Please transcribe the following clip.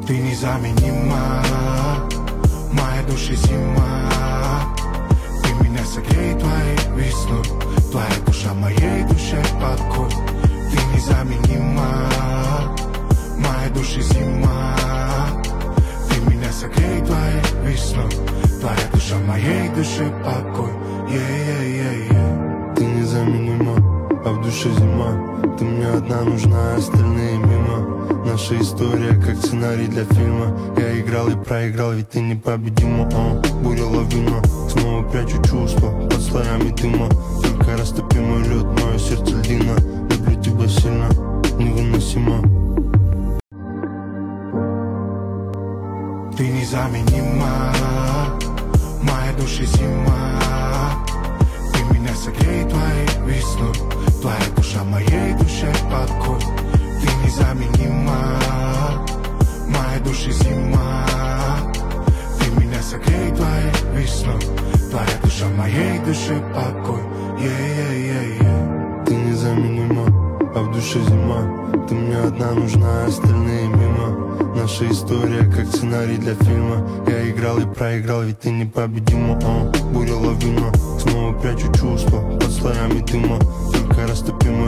Ты незаменима, моя душа зима. Ты меня согрей твоей весной, твоя душа моей душе покой. Ты незаменима, моя душа зима. Ты меня согрей твоей весной, твоя душа моей душе покой. Ты незаменима, а в душе зима. Ты мне одна нужна, остальные мимо. Наша история как сценарий для фильма. Я играл и проиграл, ведь ты непобедима. Буря лавина, снова прячу чувства под слоями дыма. Только растопи мой лед, мое сердце льдина. Люблю тебя сильно, невыносимо. Ты незаменима, моя душа зима. Ты меня согрей твоей весной, твоя душа моей душе покой. Ты незаменима, моя душа зима. Ты меня согрей твоей весной, твоя душа моей душе покой. Ты незаменима, а в душе зима. Ты мне одна нужна, остальные мимо. Наша история как сценарий для фильма. Я играл и проиграл, ведь ты непобедима. Буря лавина, снова прячу чувства под слоями дыма. Только растопи